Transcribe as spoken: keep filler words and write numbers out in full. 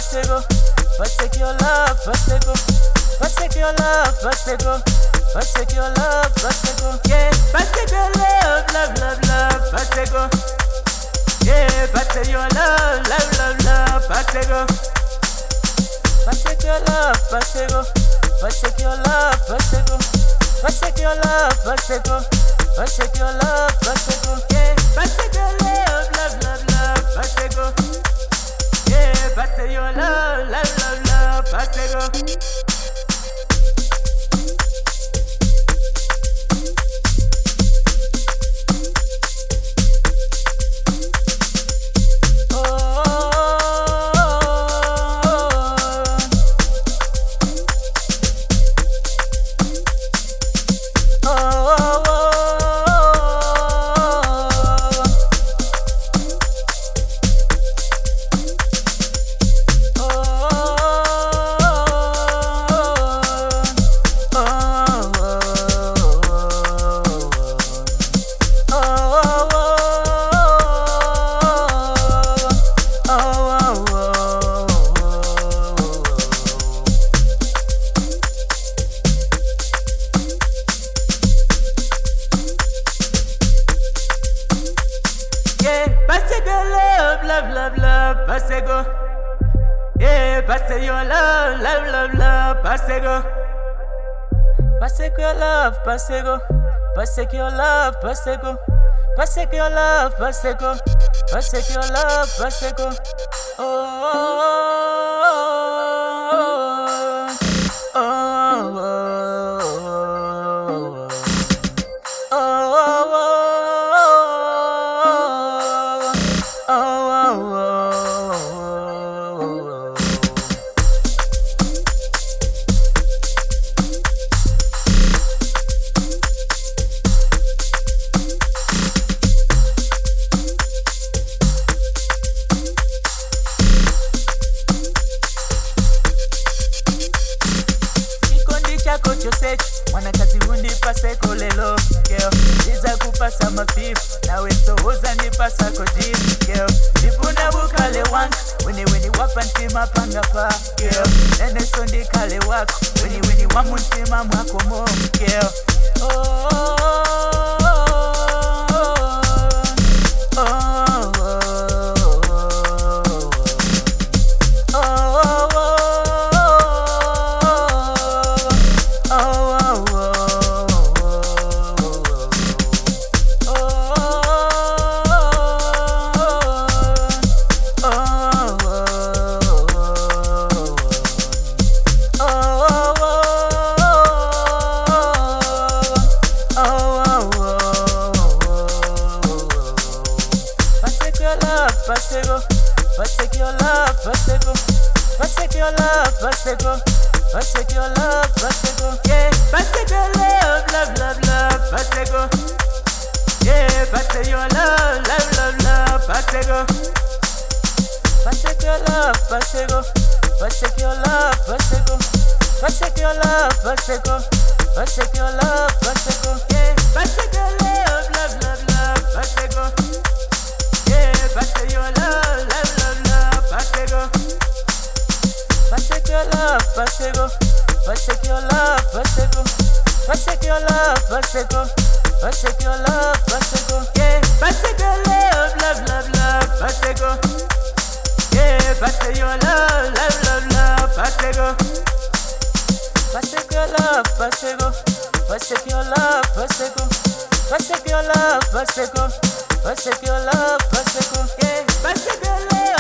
Pasego, Pasek your love, Pasego, Pasek your love, Pasego, Pasek your love, Pasego, yeah, Pasek your love, love, love, love, Pasego, yeah, Pasek your love, love, love, love, Pasego, Pasek your love, Pasego, Pasek your love, Pasego, Pasek your love, Pasego, Pasek your love, Pasego, yeah, Pasek your love, love, love, love, Pasego. Yeah, Pasek your love, love, love, love, Pasego. Pasego love, love, love, love, Pasego. Yeah, Pasego your love, love, love, love, Pasego. Pasego your love, Pasego. Pasego your love, Pasego. Pasego your love, Pasego. Pasego your love, Pasego. Oh, oh, oh, oh, oh, oh, oh, oh. Mwanakazi undipaseko lelo keo iza kupasa mafifu nawe sohoza ndipasako jifu keo ndipunda bukale wangu weni weni wapa ntima panga pa keo nene so ndikale wako weni weni wamu ntima mwako mo keo oh, oh, oh, oh, oh, Pasego, Pasek your love, Pasego, Pasek your love, Pasego, Pasek your love, Pasego, yeah, Pasek your love, love, love, love, Pasego, yeah, Pasek your love, love, love, love, Pasego, Pasek your love, Pasego, Pasek your love, Pasego, Pasek your love, Pasego, Pasek your love, Pasego, yeah, Pasek your love, love, love, love, Pasego. Pasek your love, love, love, love, Pasego. Pasek your love, Pasego. Pasek your love, Pasego. Pasek your love, Pasego. Pasek your love, Pasego. Yeah, Pasek your love, love, love, love, Pasego. Yeah, Pasek your love, love, love, love, Pasego. Pasek your love, Pasego. Pasek your love, Pasego. Pasek your love, Pasego. Pasek your love, Pasego, yeah, Pasek your love.